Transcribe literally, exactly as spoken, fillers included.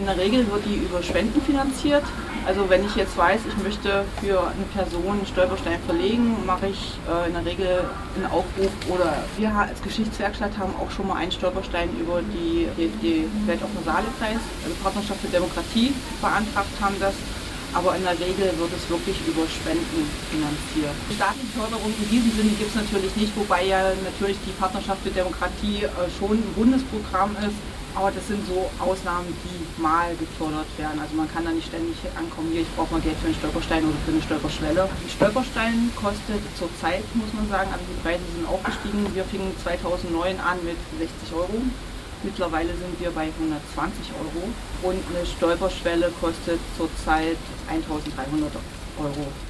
der Regel wird die über Spenden finanziert. Also wenn ich jetzt weiß, ich möchte für eine Person einen Stolperstein verlegen, mache ich äh, in der Regel einen Aufruf. Oder wir als Geschichtswerkstatt haben auch schon mal einen Stolperstein über die, die, die Weltoffene Saale-Preis, also Partnerschaft für Demokratie, beantragt haben das. Aber in der Regel wird es wirklich über Spenden finanziert. Staatliche Förderung in diesem Sinne gibt es natürlich nicht, wobei ja natürlich die Partnerschaft für Demokratie äh, schon ein Bundesprogramm ist. Aber das sind so Ausnahmen, die mal gefördert werden. Also man kann da nicht ständig ankommen, hier, ich brauche mal Geld für einen Stolperstein oder für eine Stolperschwelle. Ein Stolperstein kostet zurzeit, muss man sagen, also die Preise sind auch gestiegen. Wir fingen zweitausendneun an mit sechzig Euro. Mittlerweile sind wir bei hundertzwanzig Euro und eine Stolperschwelle kostet zurzeit eintausenddreihundert Euro.